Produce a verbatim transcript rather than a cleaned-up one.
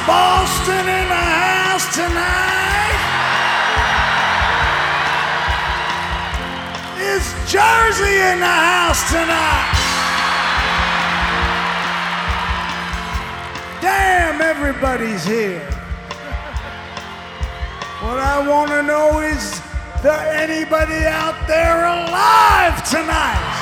Boston in the house tonight? Is Jersey in the house tonight? Damn, everybody's here. What I want to know is, is there anybody out there alive tonight?